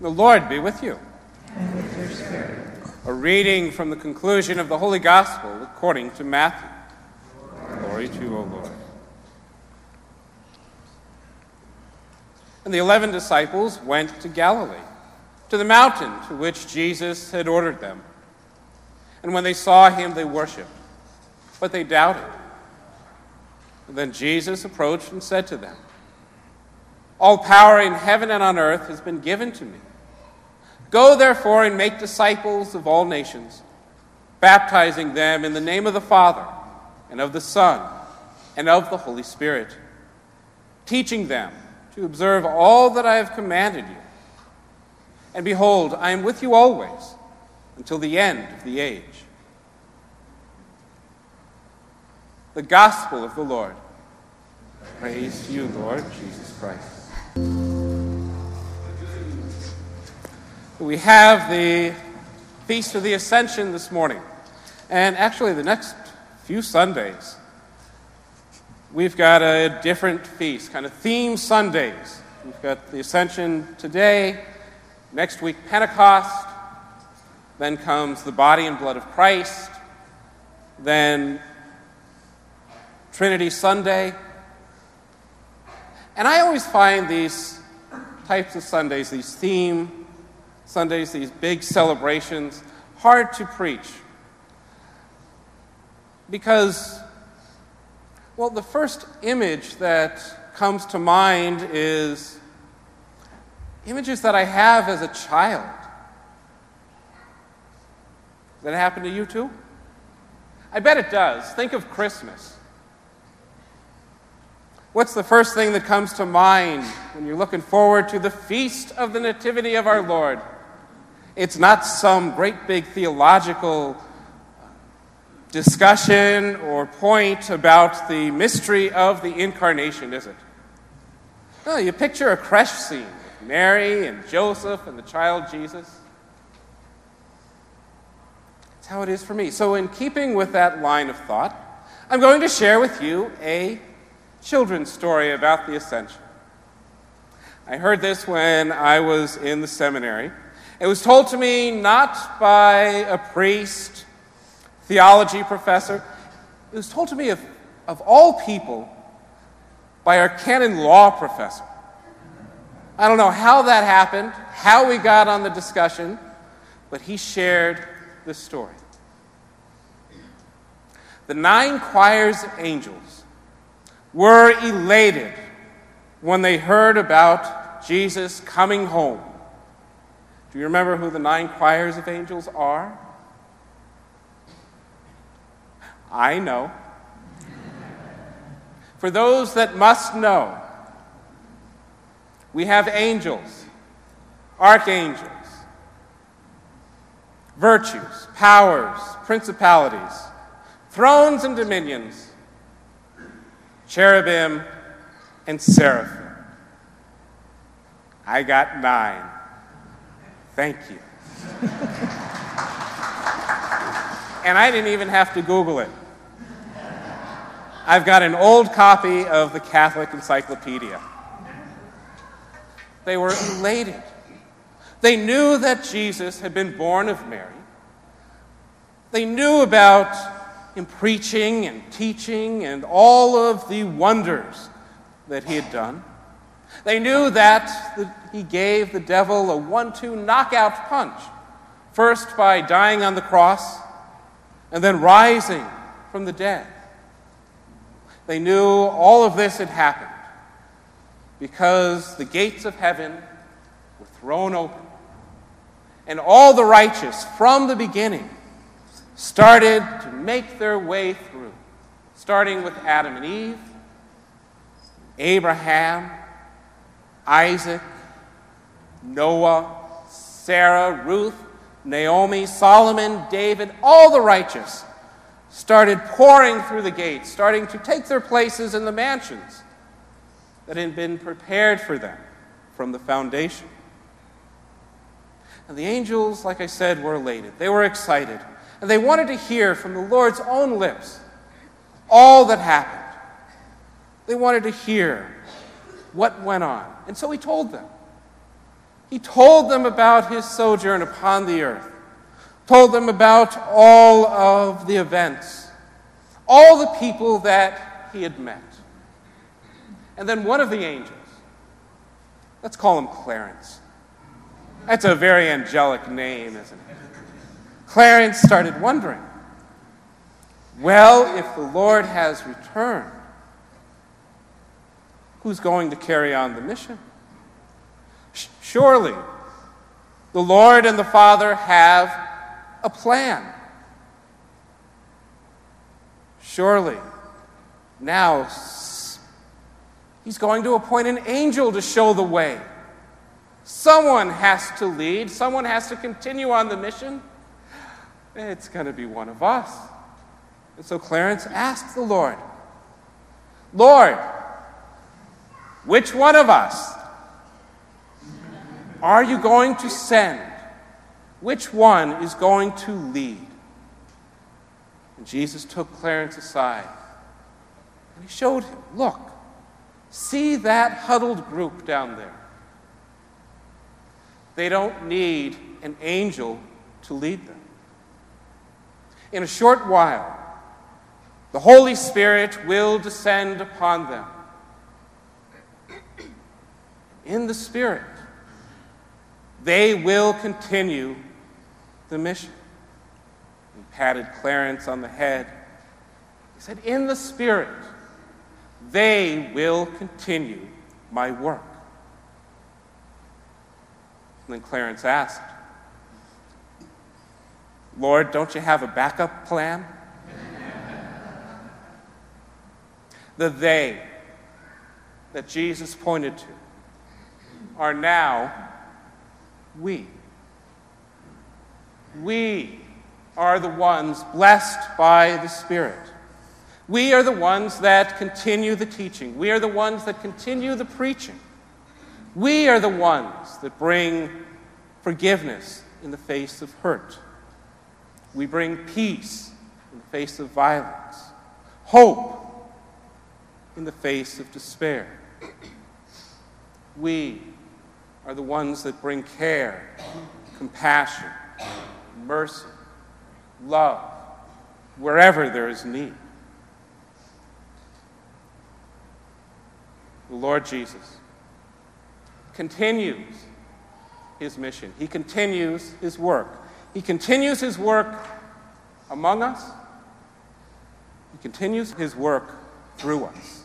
The Lord be with you. And with your spirit. A reading from the conclusion of the Holy Gospel according to Matthew. Glory to you, O Lord. And the 11 disciples went to Galilee, to the mountain to which Jesus had ordered them. And when they saw him, they worshipped, but they doubted. And then Jesus approached and said to them, "All power in heaven and on earth has been given to me. Go, therefore, and make disciples of all nations, baptizing them in the name of the Father, and of the Son, and of the Holy Spirit, teaching them to observe all that I have commanded you. And behold, I am with you always, until the end of the age." The Gospel of the Lord. Praise to you, Lord Jesus Christ. We have the Feast of the Ascension this morning. And actually, the next few Sundays, we've got a different feast, kind of theme Sundays. We've got the Ascension today, next week Pentecost, then comes the body and blood of Christ, then Trinity Sunday. And I always find these types of Sundays, these theme Sundays, these big celebrations, hard to preach. Because, well, the first image that comes to mind is images that I have as a child. Does that happen to you too? I bet it does. Think of Christmas. What's the first thing that comes to mind when you're looking forward to the feast of the Nativity of our Lord? It's not some great big theological discussion or point about the mystery of the Incarnation, is it? No, you picture a creche scene with Mary and Joseph and the child Jesus. That's how it is for me. So in keeping with that line of thought, I'm going to share with you a children's story about the Ascension. I heard this when I was in the seminary. It was told to me not by a priest, theology professor. It was told to me of all people by our canon law professor. I don't know how that happened, how we got on the discussion, but he shared this story. The 9 choirs of angels were elated when they heard about Jesus coming home. Do you remember who the 9 choirs of angels are? I know. For those that must know, we have angels, archangels, virtues, powers, principalities, thrones and dominions, cherubim and seraphim. I got 9. Thank you. And I didn't even have to Google it. I've got an old copy of the Catholic Encyclopedia. They were elated. They knew that Jesus had been born of Mary. They knew about him preaching and teaching and all of the wonders that he had done. They knew that he gave the devil a 1-2 knockout punch, first by dying on the cross and then rising from the dead. They knew all of this had happened because the gates of heaven were thrown open, and all the righteous from the beginning started to make their way through, starting with Adam and Eve, Abraham, Isaac, Noah, Sarah, Ruth, Naomi, Solomon, David. All the righteous started pouring through the gates, starting to take their places in the mansions that had been prepared for them from the foundation. And the angels, like I said, were elated. They were excited. And they wanted to hear from the Lord's own lips all that happened. They wanted to hear what went on. And so he told them. He told them about his sojourn upon the earth, told them about all of the events, all the people that he had met. And then one of the angels, let's call him Clarence. That's a very angelic name, isn't it? Clarence started wondering, well, if the Lord has returned, who's going to carry on the mission? Surely, the Lord and the Father have a plan. Surely, now he's going to appoint an angel to show the way. Someone has to lead. Someone has to continue on the mission. It's going to be one of us. And so Clarence asked the Lord, Lord, which one of us are you going to send? Which one is going to lead? And Jesus took Clarence aside and he showed him, look, see that huddled group down there. They don't need an angel to lead them. In a short while, the Holy Spirit will descend upon them. In the Spirit, they will continue the mission. He patted Clarence on the head. He said, in the Spirit, they will continue my work. And then Clarence asked, Lord, don't you have a backup plan? The they that Jesus pointed to are now we. We are the ones blessed by the Spirit. We are the ones that continue the teaching. We are the ones that continue the preaching. We are the ones that bring forgiveness in the face of hurt. We bring peace in the face of violence, hope in the face of despair. We are the ones that bring care, compassion, mercy, love, wherever there is need. The Lord Jesus continues his mission. He continues his work. He continues his work among us. He continues his work through us.